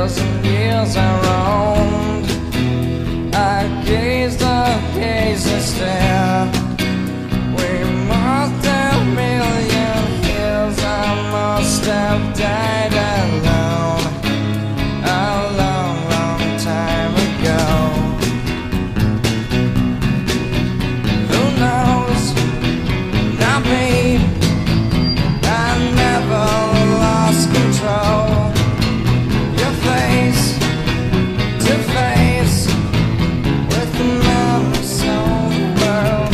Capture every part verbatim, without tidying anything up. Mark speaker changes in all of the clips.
Speaker 1: years and years I roamed. I gazed, I gazed and stared. We must have million years. I must have died alone a long, long time ago. Who knows? Not me. I never lost control. Your face to face with the man who sold the world.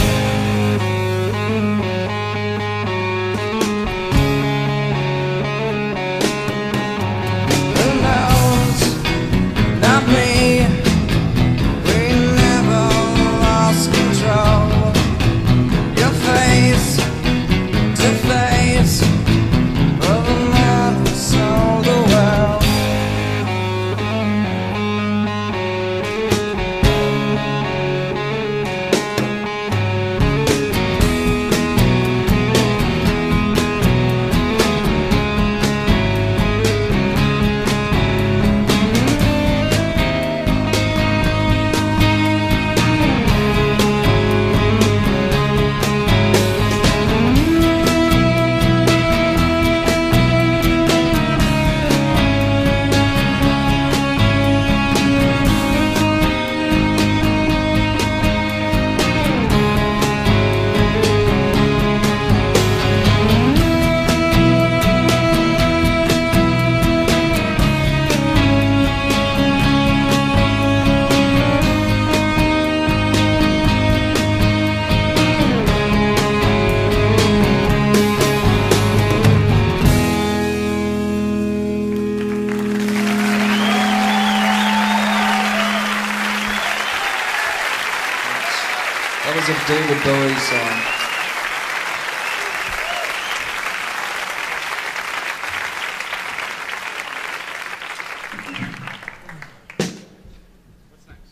Speaker 1: Who knows? Not me. We never lost control. Your face to face with the man who sold the world. That was a David Bowie song.
Speaker 2: What's next?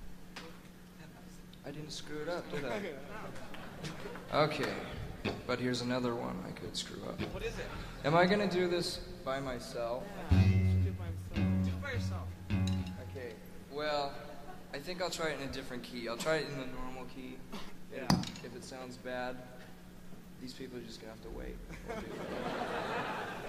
Speaker 1: I didn't screw it up, did I? Okay, but here's another one I could screw up.
Speaker 2: What is it?
Speaker 1: Am I gonna do this by myself?
Speaker 2: Do it by yourself.
Speaker 1: Okay, well, I think I'll try it in a different key. I'll try it in the normal key.
Speaker 2: Yeah.
Speaker 1: If it sounds bad, these people are just gonna have to wait.